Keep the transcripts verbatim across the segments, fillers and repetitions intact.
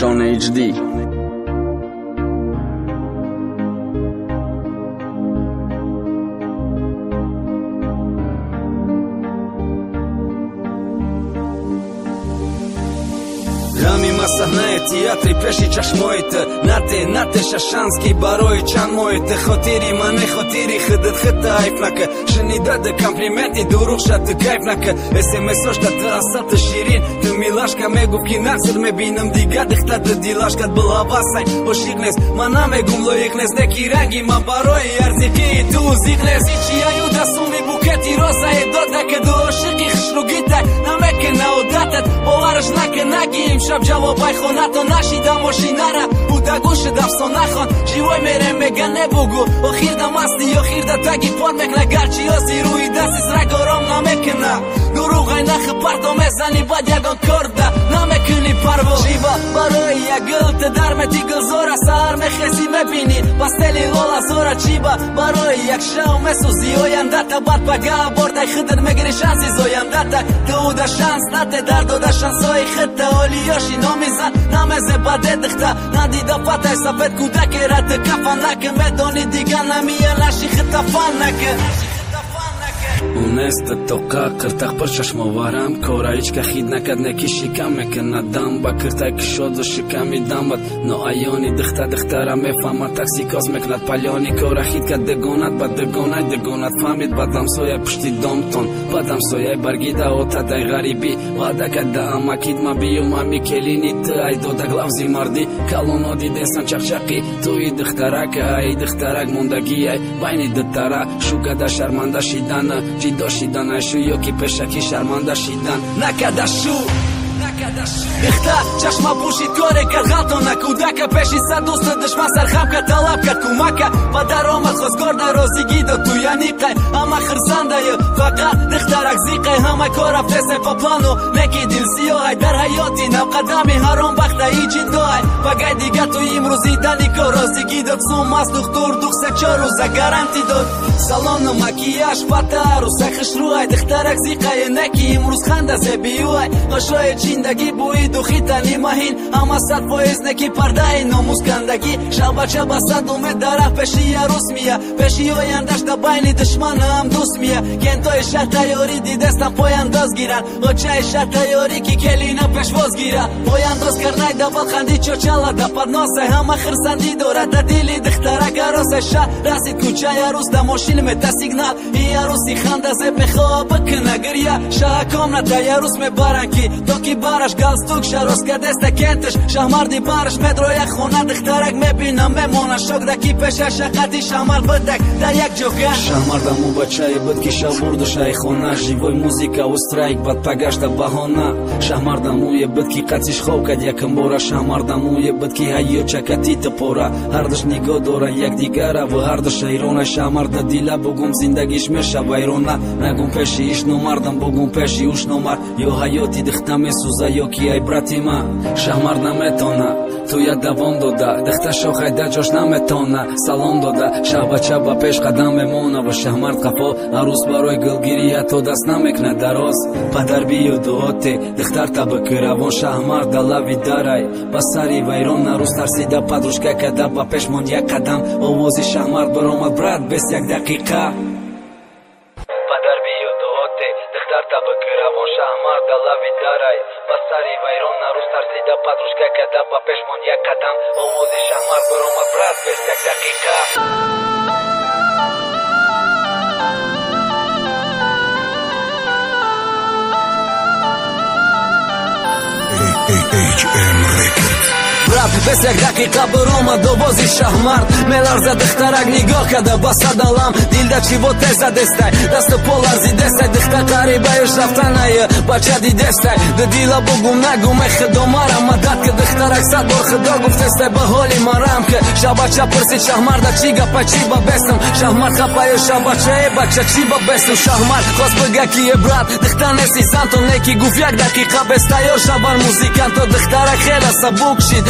Sean H D. Rami masahnaje teatri peshi chashmoite Nate, nate shashanski baroi chan moite Khotiri mane khotiri khidet khita haifnake Shenida de komplimenti duruq shat kaifnake S M S oshta të asat të shirin Të milashka me gufki naksër me binëm diga Dëkhta të dilashkat bëlla basaj O shiknes, mana me gum lo iknes Ne kirangi ma baroi arziki i tu ziknes I qia ju da sumi buketi rosa e do të këdo o shiki khshrugitaj Na me këna u datet O arësh na këna gjim shab gjavo bajkhona të nashi da moshinara U da gushë da fsonachon Gjivoj mere me gane bugu O khirda masti o khirda tagi Por me këna garqi o ziru i da si sragorom na me këna Nuru gajna khëparto me zani badjagon korda Na me këni parvo Qiva baroj ja gëll të dar me ti gëllzora Sa ar me khesi me bini Pasteli lola zora Qiva baroj ja kshau me suzi O janë data bat paga Bordaj khëtër me gëri shansi Zo janë data të u da shans Na te dar do da shansoj khëtë Oli yoshi no mizan Na me ze bade dëkhta Na di da pataj sa vet ku da kera të kafanake Me doni diga na mi e lashi khëta fanake Unes të toka kërtak për qashmo varam Kora i qka khid në kad ne kishika me këna damba Kërtaj kësho dhe shikam i dambat No ajoni dëkhta dëhtara me fama Taksi koz me kënat paljoni Kora khid ka dëgonat Bat dëgonat dëgonat famit Bat damsoja pështi dom ton Bat damsoja i bargida o tataj garibi Vada ka da ama kid ma biju ma mikelini Të aj do da glavzi mardi Kalon odi desan qaqaqi Tu i dëhtarak A i dëhtarak mundagijaj Bajni dëtara Shuka da sharmanda shidana Gjido shidana e shu jo ki pesha ki sharmanda shidan Na ka da shu Dëkhta qash ma bushit kore ka ghatona Kuda peshi sa dus të dëshma sarham ka të lapkat kumaka Pa daroma khos gorda rozigido tu janikaj Ama khërzanda jë faka dëkhta rakzikaj Hamaj kora flese pa plano Neki dilsijohaj dar hajoti Na qadami haron bakta i gjindohaj Pagaj diga tu im ruzidani ko rozigido Kësu mas duhtur duh se qoru za garantidot Salon në makijash pataru Se khëshruaj dëkhta rakzikaj E neki im ruzkhanda se bijuaj Gëshoj e qindagi bui dukhita një mahin Ama sa të pojez ne ki pardaj No muskandagi Shaba qaba sa du me dara Peshia rusmija Peshio janë dash të bajni dëshma në amdusmija Kento i shata jori di destan po janë dos giran O qa i shata jori ki keli në peshvoz gira Po janë dos kërnaj da balkhandi qo qala da padnose Hama khërsandi dora da dili dëhtara garose Sha rasit ku qa jarus da moshin me ta signal I jarus i khanda ze pehoa bëkëna gërja Sha akom në ta jarus me baranki Do ki barash galstuk sharos ka deste kentësh Shahmardi barash me droja khona dëhtarak me bina me mona Shok da ki pesha shakati shamar bëtek da jak gjoka Shahmar da mu baqa i bët kisha burdësha i khona Zhivoj muzika u strajk bat pagashta bahona Shahmar da mu je bët ki kaci shkov ka dja këmbora Shahmar da mu je bët ki hajo qa ka ti të pora Hardësh një godora jak digara vë hardësh a irona Shahmar da dila bugum zindagi shmesha bajrona Na gum peshi ish numar da bugum peshi ush numar Jo hajoti dëkhta me suza jo ki aj bratima Shahmar na me tona Tu ja da vondo da Dëkhta shohaj da gjosh na me tona Salon do da Shaba qaba peshka da me mona Vë shahmar t'ka po Arus baroj gëlgiri ato das na me këna daros Pa darbi ju do ote Dëkhtar ta bëkëravon Shahmar da lavi daraj Pasari vajron Arus tarsi da padrushka kada Pa pesh mondja kadam O vozi shahmar bëromat brat Besjak dakika Pa darbi ju do ote Dëkhtar ta bëkëravon Shahmar da lavi daraj Pasari vajron Arus tarsi da padrushka kada Pa pesh mondja kadam O vozi shahmar bëromat brat Besjak dakika H M Records Brat, besjak dakika bëroma do vozi shahmart Me larza dëhtarak një goka da basa dalam Dilda qivo teza destaj Das të polar zi destaj Dëhta kariba e shaftana jë Baqa di destaj Dë dila bugum nagu me khëdomara Ma dat kë dëhtarak sa dor khëdogu Ftestaj bëholi maram kë Shabaqa përsi shahmar da qiga pa qiba besëm Shahmar ka pa jo shabaqa e baqa qiba besëm Shahmar kos pëga ki e brat Dëhta nesi zanto neki gufjak dakika Besta jo shaban muzikanto Dëhtarak hela sa bukshit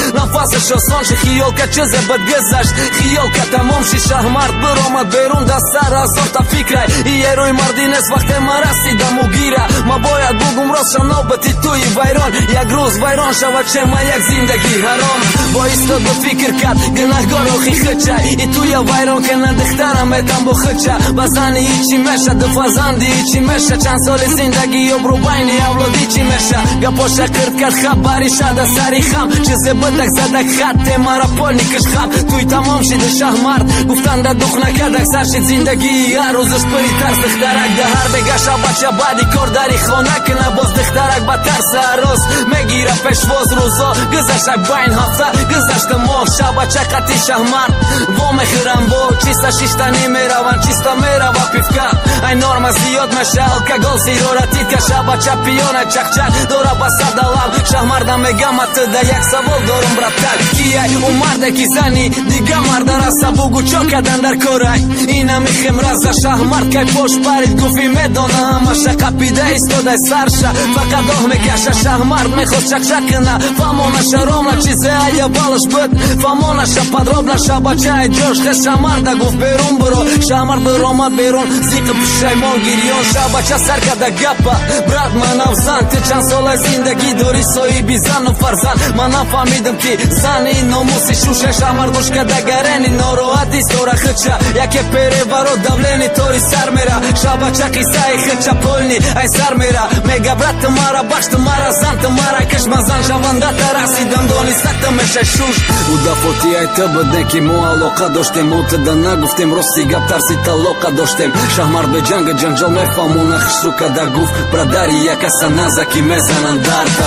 نفسش آسان شه خیال که چیزه بد گذشت خیال که تمام شی شهرمرد برآمد بیرون دست سر هزار تا فکره یه روی مردی نیست وقتی من رسیدم و گیره ما باید بگم راست نوبتی توی ویران یک روز ویران شود چه ما یک زندگی حرام با ایستاد به فکر کرد گناهگار و خیخچه ای توی ویران که ندخترم ایتم با خچه بزنی ایچی میشه دفازندی ایچی میشه چند سال زندگی و برو بین اولادی چی میشه گپاشه کرد کرد خبری شده سری خم چیزی بدک زدک خط مرا پال نکش خم توی تمام شده شهرمرد گفتن ده دخ نکردک سر شد زندگی هر روزش پری ترس دخترک ده هر بگشه بچه بعدی کار داری خانه کنه باز دخترک با ترس هر روز میگیره پشواز روزا گذشتک بین هفته گذشت ماه شب چقدی شهرمرد و میخورم با چیستا شیشتنی میروان چیستا میروا پیفکا این نرم زیاد میشه الکگل سیرورتید که شب چپیانه چخچک دوره بسه دلم شهرمردم میگم ات ده یک سوال دارم براتر کیه اون مرده کی زنی دیگه مرده رسه بگو چا کدن در کاره اینه میخیم رزه شهرمرد که پشت برید گفی میدانه همشه قپیده ایستاده سرشه فقط آه میکشه شهرمرد میخواد چکچک کنه فهمانشه رامنه چیزه ایه بالش بود فهمانشه پدراب نشه بچه ای جوش خیست شهرمرده گفت بیرون برو شهرمرد برامد بیرون زیق پشیمان گیریان شه بچه سر کده گپه برد من افزن تی چند سال زندگی داری سایی بی زن و فرزن من نفهمیدم که زن این ناموسی شوشه شهرمرد گوش کده گرنی ناراحتی سوره خچه یکی پیره ورو دولینی توری سر میره شب بچه قیصه ای خچه پولنی ای سر میره میگه برد مرا بخشت مرا زن تو مرا کش مزن شونده ترسیدم دانستم میشه شوش او دفاتی ای تو بده که ما علاقه داشتیم او تده نگفتیم راستی گپ ترسی طلاقه داشتیم شهرمرد به جنگ جنجال میفهمونه خشتو کده گفت برادری یک اصلا نزکی میزنن درده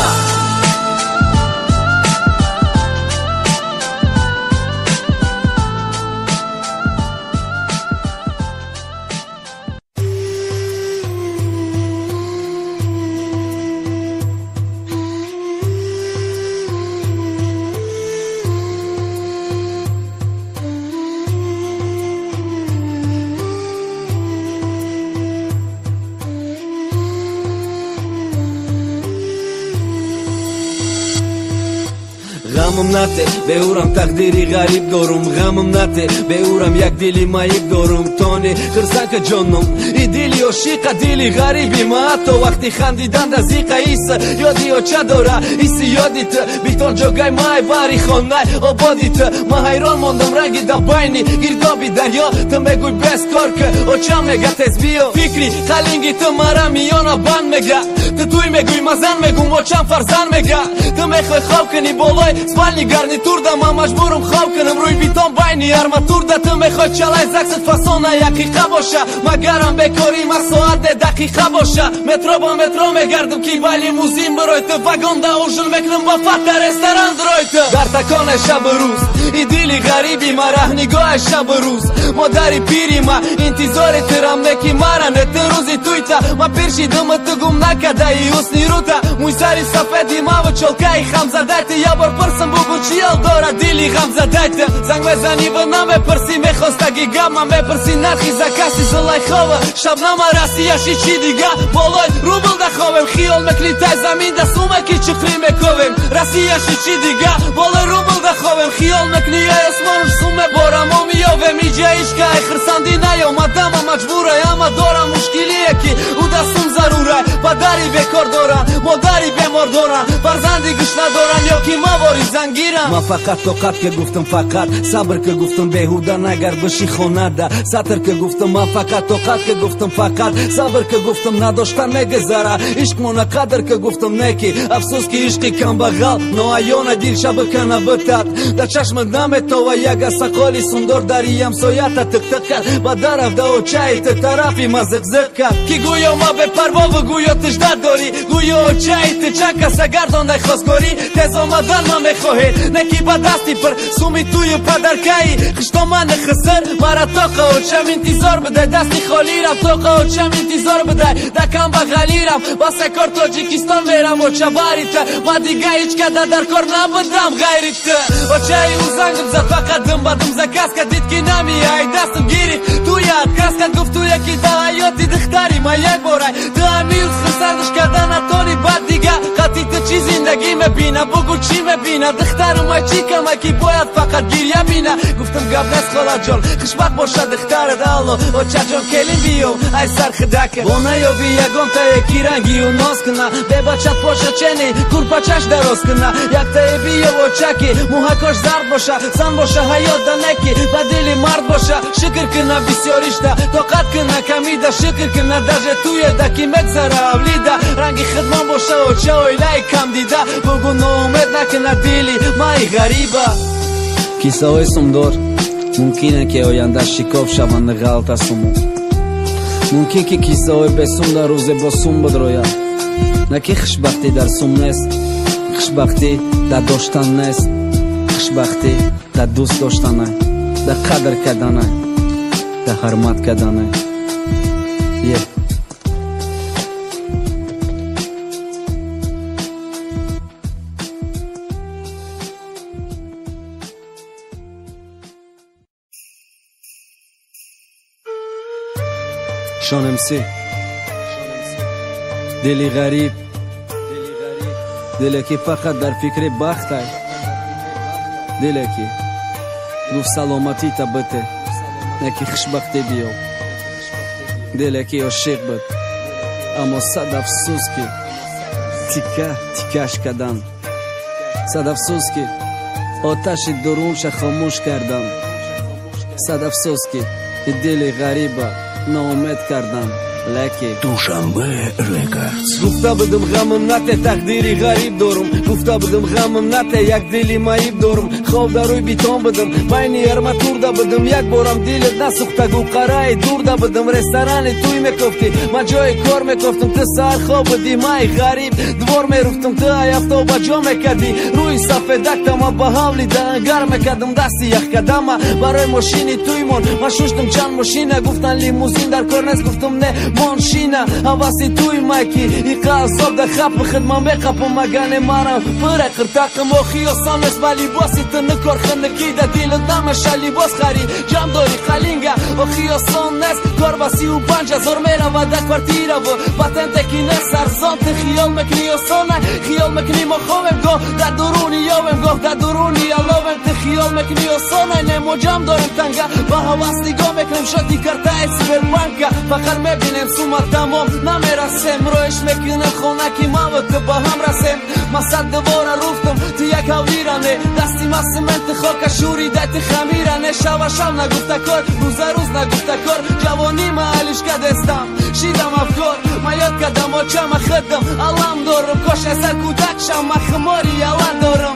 غمم نته به اورم تقدیری غریب دارم غمم نته به اورم یک دلی مایب دارم تانی خرسنک جانم ای دلی عاشق دلی غریبی ما حتی وقتی خندیدن از این قیس یادی و چه داره ایسی یادیت بیتون جاگای مای باری خانه آبادیت ما حیران ماندم رنگی در بینی گردابی دریا تو میگوی بس کار که او چه میگه تز بیو فکری خلینگی تو مرا میانا بند میگه تو توی میگوی مزن میگم او چند فرزن میگه تو میخوای خواب کنی بالای سپالنی гарнитур да ман маҷбурам хоб кунам рӯи битон байни арматур да ту мехоҳ чалай заксат фасона якиқа боша магарам бекори ма соате дақиқа боша метро ба метро мегардам ки ба лимузин бирои ту вагонда ужин мекунам ба фата ресторан дурои ту дар таконе шабу рӯз и дили ғариби ма раҳнигоҳи шабу рӯз модари пири ма интизори тирам неки мара не ту рӯзи туйта ма пиршидума ту гум накадаи ҳусни рута мӯй сари сафеди маву чолкаи хамзадати я бор пирсам бугу чиял дора дили ғамзадайта занг мезани ва намепирси мехостаги гап ман мепирси нархи закаси зулайхова шабнама расияши чӣ дига болои рубл даховем хиёл мекунӣ тай замин да сумаки чуқрӣ мековем расияши чӣ дига болои рубл даховем хиёл мекунӣ ай осмонуш суме борамо миёвем иҷа ишка ай хирсандӣ наёмадама маҷбурай ама дорам мушкилие ки ӯ дастум зарурай падари бекор доран модари бемор доран фарзанди гӯш надоран ё ки мавори зангирам ман фақат тоқат ка гуфтам фақат сабр ка гуфтам беҳуда нагар биши хонада сатр ка гуфтам ман фақат тоқат ка гуфтам фақат сабр ка гуфтам надоштан мегузара ишқ мона қадр ка гуфтам неки афсӯс ки ишқи камбағал ноаёна дил шаба кана битад да чашмат наметова яга сақоли сундор дари ҳамсоята тиқтиқ кард ба даравда очаи ти тарафи ма зиқзиқ кард ки гӯё ма бепарвову гӯё тижда дорӣ гӯё очаи ти чанд каса гардондай хостгорӣ тез омадан ма мехоҳед неки ба дасти пир суми тую падаркаи хишто ман хиср мара тоқа очам интизор бидай дасти холирам тоқа очам интизор бидай дакам ба ғалирам ба сакор тоҷикистон мерам оча барита ма дига ҳеҷ када дар кор набудам ғайри ти очаи ӯ зангм зад фақат дум ба дум закаска дид ки намиай дастам гирифт туяд каска гуфт ту яки да ҳаёти духтари ма як борай ту ҳамиз хирсандиш карда натони бад дига қати ту чизи زندگی مبینه بگو چی مبینه دخترم ای چی کمه کی باید فقط گریه بینه گفتم قبل از خالا جان خوشبخت باشه دخترت الله و چجان کلیم بیو ای سر خدکه بونه یا بی یگم تا یکی رنگی و ناز کنه به بچت باشه چنی کور پچش دراز کنه یک تا بیو و چکی موهکاش زرد باشه زن باشه حیات دنکی و دلی مرد باشه شکر کنه بسیاریشته طاقت کنه کمیده شکر کنه درجه توی دکی مگذره اولیده رنگی خدمان باشه و چه اویلای کم دیده بگو نومد نکنه دیلی مای غریبه کیسه های سمدار ممکنه که آینده شکاف شوند غلط سمو ممکن که کیسه های بسوم در روز با سوم بدروید نه که خوشبختی در سوم نیست خوشبختی در داشتن نیست خوشبختی در دوست داشتن در قدر کردن در حرمت کردن یه شانم سی دلی غریب دلی که فقط در فکر بخت های دلی که دو سلامتی تا بته نکی خوشبختی بیو دلی که عاشق بود اما صد افسوس که تیکه تیکش کردن صد افسوس که آتش درونش خاموش کردن صد افسوس که دلی غریبه ناامید کردم لکه دوشنبه ریکاردز گفته بودم غمم نته تقدیری غریب دارم گفته بودم غمم نته یک دلی معیب دارم خواب در روی بیتان بودم بین ارمتور بودم یک بارم دیلت نسوخته گو قرای دور بودم رستوران توی میکفتی من جای کار میکفتم تو سر خواب بودی مای غریب دوار میرفتم تو هفته با جا میکردی روی صفحه دکتم و با حولی دنگر میکردم دستی یک قدم برای ماشینی توی من من شوشتم چند ماشینه گفتن لیموزین در کار نیست گفتم نه ماشینه حواسی توی مکی ای قصاب در خب خدمه میقفم مگن مرم پر قرتقم و خیاسان است ولی باسی تو نکار خندکی در دیل نمشه لیباس خری جمع داری خلینگه و خیاسان است کار باسی و پنج هزار میره و در کورتیره و بطن تکینه سرزان تو خیال مکنی آسانه خیال مکنی ما خوابم گاه در درونی یاوم گاه در درونی علاوم تو خیال مکنی آسانه نمو جمع دارم تنگه با حواس نگاه میکنم شدی کرده سیبر بانکه فقط میبینم سوما تمام نمیرسم رویش میکنه خونه که ما و تو با هم رسم ما صد دواره روفتم تو یک هویرانه دستی ما سمنت خاک شوری دیت خمیرانه شو شو نگفته کار روز روز نگفته کار جوانی ما حالش کدستم شیدم افکار ما یاد کدم و چم خدم علم دارم کاش اثر کودک شم ما خماری یلن دارم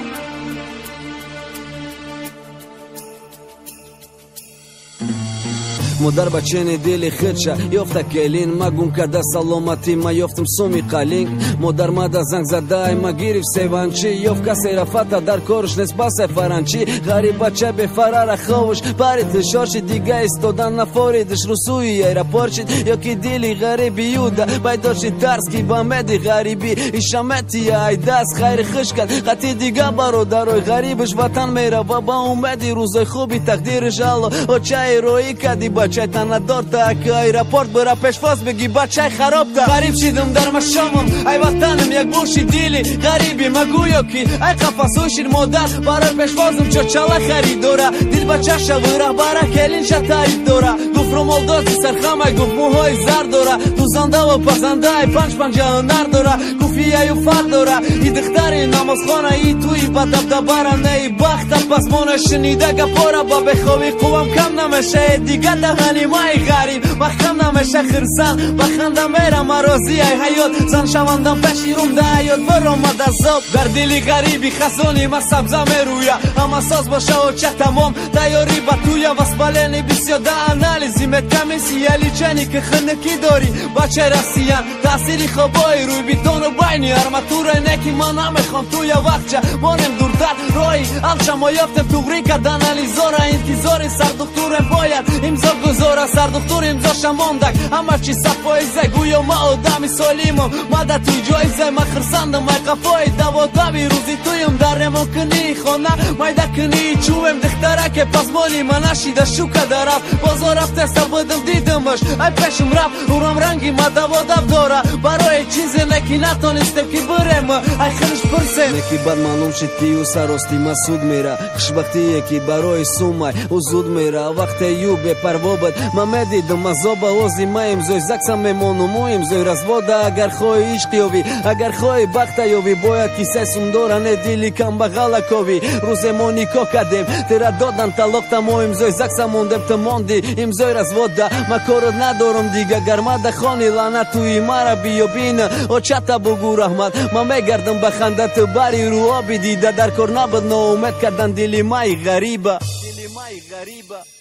مادر بچه دلی خدشه یافته کلین ما گم کرده سلامتی ما یافتم سومی قلینگ مادر ماده زنگ زده ما گیرف سیوانچی یافت کسی رفته در کارش نست بس فرانچی غریب بچه به فرار خوش پریت شارشی دیگه استودن نفاریدش رسوی ایرپارشید یا که دلی غریبی یوده بایداشی ترس کی با مدی غریبی ایشامتی ای دست خیر خش کرد قطی دیگه برادرای غریبش وطن میره و با اومدی روزای خوبی تقدیرش الله و چای روی کدی بچه تنه دار تا که ایرپورت برا پیشواز بگی بچه خراب تا غریب شیدم در مشامم ای وطنم یک بوشی دیلی غریبی مگویو کی ای قفصوشید مادر برای پیشوازم چو چله خریدوره دیل بچه شویره برا کلین شد تعریف دوره گفت رو مالدازی سرخمه گفت موهای زر دوره دوزنده و پزنده ای پنج پنجه هنر دوره گفی ایو فر دوره ای دختری نمازخانه ای توی با دبدبره نه ای بخت پس مونه شنیده گپاره با بخوابی قوام کم نمیشه دیگه دهنی مای غریب وقتم نمیشه خرسان بخنده میرم مرازی ای حیات زن شوندم پشی روم ده حیات برام مدزاب در دلی غریبی خزانی ما سبزه میرویه اما ساز باشه و چه تمام تیاری با توی واسبالینی بسیاده انالیزی متکمی سیالی چنی که خندکی داری بچه رسیان تاثیری خوبای روی بیتون و باینی ارماتور نکی ما نمیخوام توی وقت چه مانم دوردر روی الچه ما یافتم توغری که دانالیزاره انتظاری سر دکتورم باید امضا گذاره سر دکتور امضا شماندک همه چی صفایزه گویا ما آدمی سالیمم ما در توی جایزه ما خرسندم مای قفای دوا دوی روزی تویم در ممکنی خونه مای دکنی چوبم دختره که پس مالی من نشیده شوکه درف بازار رفته سر بدم دیدمش ای پشم رفت اورم رنگی мада вода вдора барои чизе неки натонистем ки бурем ай хелиш пурсем неки бад маълум шид ки ӯ сарости масуд мера хушбахтие ки барои сумай ӯ зуд мера вақте ю бепарво буд ман медидум азоба ози ма имзои закса мемонум ӯ имзои развода агар хоҳӣ ишқ ёвӣ агар хоҳӣ бахта ёвӣ бояд ки се сум дора не дили камбағала ковӣ рӯзе мо никоҳ кардем тера додан талоқта мо имзои закса мондем ту монди имзои развода ма корот надорам дига гармада хони лаънатуи мара биёбин очата бугу раҳмат ман мегардам ба ханда ту бари рӯ оби дида дар кор набуд ноумед кардан дили маи ғариба.